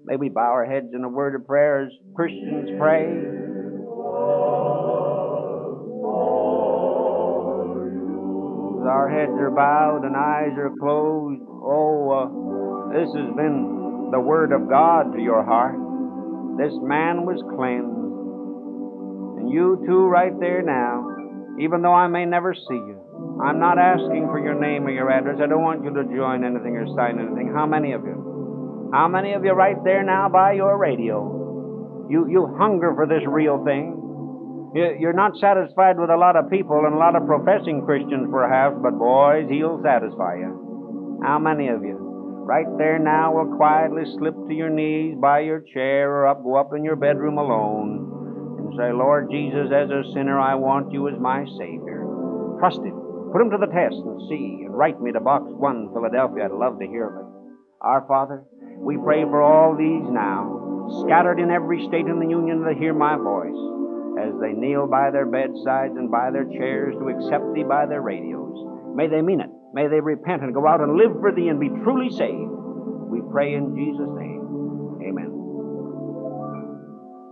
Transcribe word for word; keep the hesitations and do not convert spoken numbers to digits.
May we bow our heads in a word of prayer as Christians pray. As our heads are bowed and eyes are closed, oh, uh, this has been the Word of God to your heart. This man was cleansed. And you too right there now, even though I may never see you, I'm not asking for your name or your address. I don't want you to join anything or sign anything. How many of you? How many of you right there now by your radio? You, you hunger for this real thing. You, you're not satisfied with a lot of people and a lot of professing Christians perhaps, but boys, He'll satisfy you. How many of you right there now will quietly slip to your knees by your chair or up, go up in your bedroom alone and say, Lord Jesus, as a sinner, I want you as my Savior. Trust Him. Put Him to the test and see, and write me to Box one, Philadelphia. I'd love to hear of it. Our Father, we pray for all these now, scattered in every state in the Union that hear my voice, as they kneel by their bedsides and by their chairs to accept Thee by their radios. May they mean it. May they repent and go out and live for Thee and be truly saved. We pray in Jesus' name. Amen.